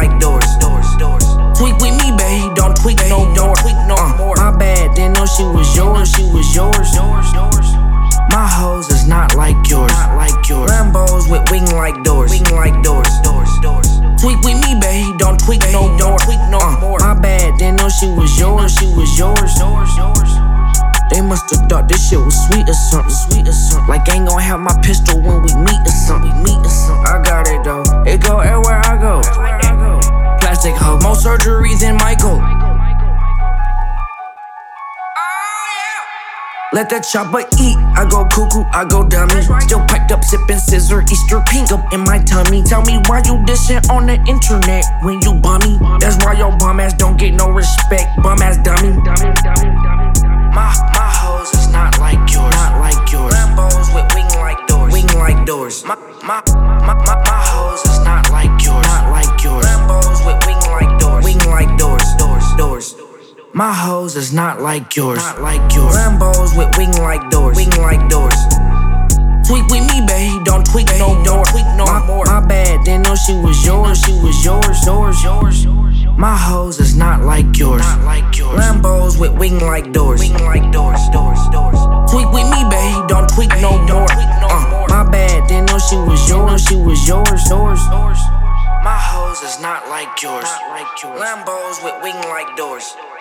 like doors. Tweak with me, babe, don't tweak no more. My bad, didn't know she was yours. My hoes is not like yours. Lambos with wing like doors. Tweak with me, babe, don't tweak no more. My bad, didn't know she was yours. They must've thought this shit was sweet or something. Like ain't gon' have my pistol when we meet or something. I got it though, it go everywhere I go. Plastic hoe, more surgery than Michael. Let that chopper eat, I go cuckoo, I go dummy. Still packed up, sippin' scissor, Easter pink up in my tummy. Tell me why you dissing on the internet when you bummy. That's why your bum ass don't get no respect, bum ass dummy. My hoes is not like yours. Lambos with wing like doors. My hoes is not like yours. Lambos with wing like doors. My hoes is not like yours. Lambos with wing like doors. Tweak with me, babe, don't tweak no more. My bad, didn't know she was yours. My hoes is not like yours. Lambos with wing like doors. Tweak with me, babe, don't tweak no more. My bad, didn't know she was yours. My hoes is not like yours. Lambos with wing like doors.